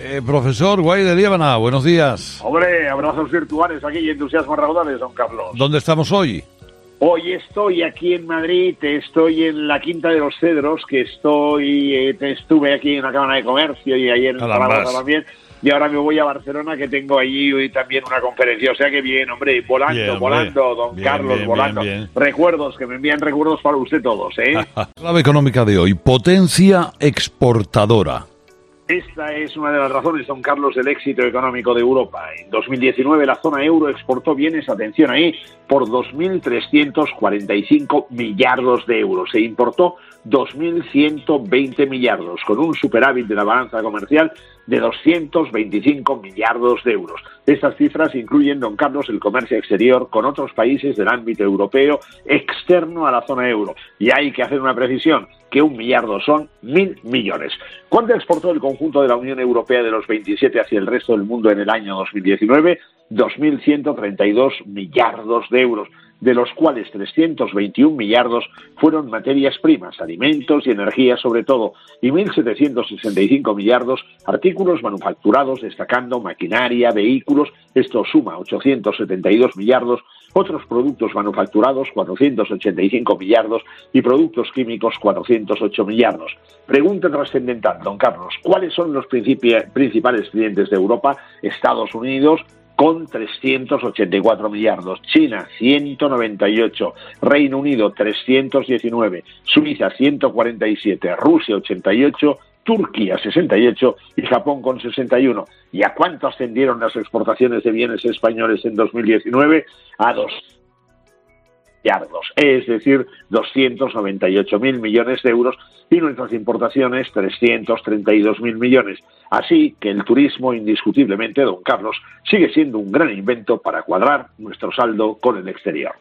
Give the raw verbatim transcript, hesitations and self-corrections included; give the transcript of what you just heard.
Eh, profesor Guay de Liébana, buenos días. Hombre, abrazos virtuales aquí y entusiasmo raudales, don Carlos. ¿Dónde estamos hoy? Hoy estoy aquí en Madrid, estoy en la Quinta de los Cedros, que estoy, eh, estuve aquí en la Cámara de Comercio y ayer en Zaragoza también. Y ahora me voy a Barcelona, que tengo allí hoy también una conferencia. O sea que bien, hombre, volando, bien, volando, hombre. don bien, Carlos, bien, volando. Bien, bien. Recuerdos, que me envían recuerdos para usted todos, ¿eh? Clave económica de hoy, potencia exportadora. Esta es una de las razones, don Carlos, del éxito económico de Europa. En dos mil diecinueve la zona euro exportó bienes, atención ahí, por dos mil trescientos cuarenta y cinco millardos de euros. Se importó dos mil ciento veinte millardos, con un superávit de la balanza comercial de doscientos veinticinco millardos de euros. Estas cifras incluyen, don Carlos, el comercio exterior con otros países del ámbito europeo externo a la zona euro. Y hay que hacer una precisión, que un millardo son mil millones. ¿Cuánto exportó el conjunto de la Unión Europea de los veintisiete hacia el resto del mundo en el año dos mil diecinueve? dos mil ciento treinta y dos millardos de euros, de los cuales trescientos veintiún millardos fueron materias primas, alimentos y energía sobre todo, y mil setecientos sesenta y cinco millardos artículos manufacturados, destacando maquinaria, vehículos, esto suma ochocientos setenta y dos millardos, otros productos manufacturados, cuatrocientos ochenta y cinco millardos, y productos químicos, cuatrocientos ocho millardos. Pregunta trascendental, don Carlos, ¿cuáles son los principales clientes de Europa? Estados Unidos, con trescientos ochenta y cuatro millardos, China ciento noventa y ocho, Reino Unido trescientos diecinueve, Suiza ciento cuarenta y siete, Rusia ochenta y ocho, Turquía sesenta y ocho y Japón con sesenta y uno. ¿Y a cuánto ascendieron las exportaciones de bienes españoles en dos mil diecinueve? A dos millardos, es decir, doscientos noventa y ocho mil millones de euros, y nuestras importaciones trescientos treinta y dos mil millones. Así que el turismo, indiscutiblemente, don Carlos, sigue siendo un gran invento para cuadrar nuestro saldo con el exterior.